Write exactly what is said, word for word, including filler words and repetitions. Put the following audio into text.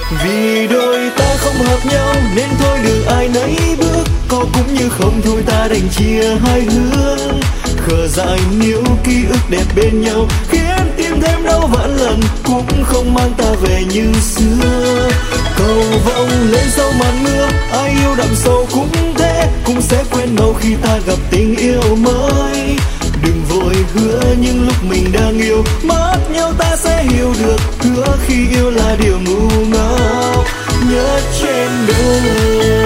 Vì đôi ta không hợp nhau nên thôi đường ai nấy bước, có cũng như không thôi ta đành chia hai hướng. Khờ dại níu ký ức đẹp bên nhau khiến tim thêm đau vạn lần, cũng không mang ta về như xưa. Cầu vồng lên sau màn mưa, ai yêu đậm sâu cũng thế, cũng sẽ quên mau khi ta gặp tình yêu mới. Đừng vội hứa những lúc mình đang yêu, mất nhau ta sẽ hiểu được, hứa khi yêu là điều ngu ngốc nhất trên đời.